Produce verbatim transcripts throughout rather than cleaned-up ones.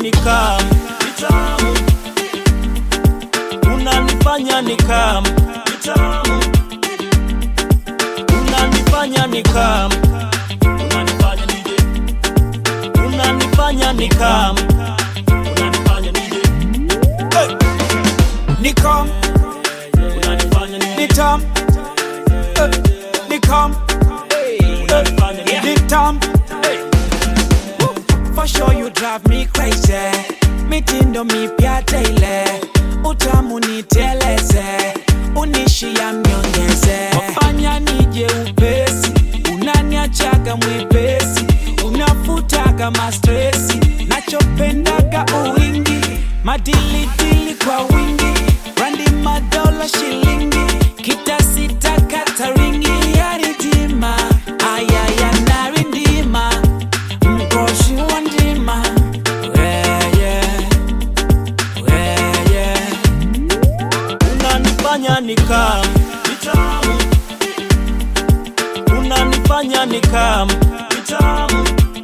nikam vitamu, unanifanya nikam vitamu, unanifanya nikam, unanifanya nije, unanifanya nikam, unanifanya nije, hey! Nikam, unanifanya nije, nitam, hey! Nikam, unanifanya nije, nitam, hey! For sure you drive me crazy, mitindo mipya daily, utamu niteleze, unishia mnyongeze, wafanya nije upesi, unaniachaga mwepesi, unafutaga mastresi, nachopendaga uwingi, madili dili kwa wingi, randi madola shilingi, kita sita kata ringi, yaridima, ayaya narindima, mkoshi wandima, yeah, yeah, yeah, yeah. Unanifanya nikam vitamu, unanifanya nikam vitamu,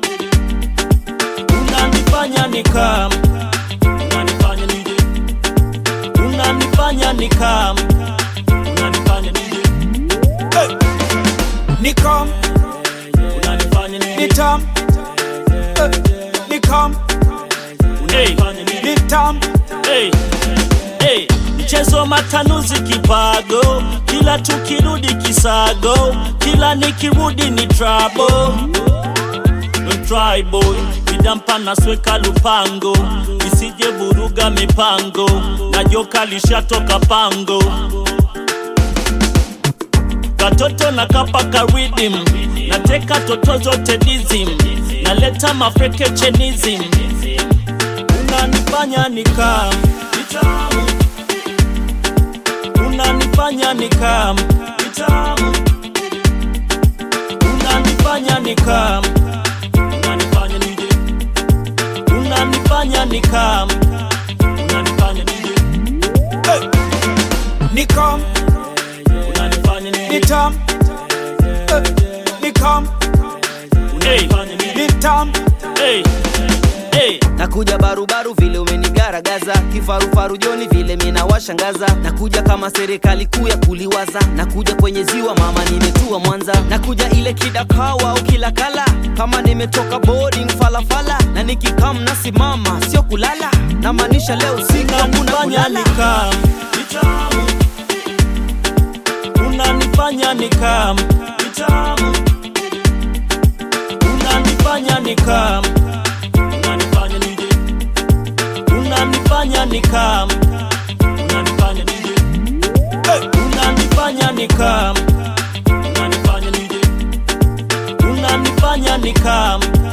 unanifanya nikam, unanifanya nije, unanifanya nikam, unanifanya nije, hey! Nikam, unanifanya nije, nitam, hey! Nikam, unanifanya nije, nitam, hey! Hey! Mchezo matanuzi kipago, kila tukirudi kisago, kila nikirudi ni trouble. Don't try boy, vidampa na sweka lupango, isije vuruga mipango, na joka lishatoka pango. Katoto na kapaka rhythm, nateka toto zote dizim, naleta mafreke chenism. Unanifanya nikam vitamu, unanifanya nikam vitamu, unanifanya nikam, unanifanya nije, unanifanya nikam, unanifanya nije, hey! Nikam, unanifanya nije, nitam, hey! Nikam, unanifanya nije, nitam, hey! Hey! Nakuja barubaru vile umenigaragaza, kifarufaru joni vile mina washangaza, nakuja kama serikali kuu ya kuliwaza, nakuja kwenye ziwa mama nimetua Mwanza, nakuja ile kidakawa au kila kala, kama nimetoka boarding falafala, na nikikam nasimama sio kulala, na maanisha leo siku hakuna kulala. Nikam vitamu, unanifanya nikam vitamu, unanifanya nikam, unanifanya nije, unanifanya nikam, unanifanya nije, hey! Unanifanya nikam, unanifanya nije, unanifanya nikam.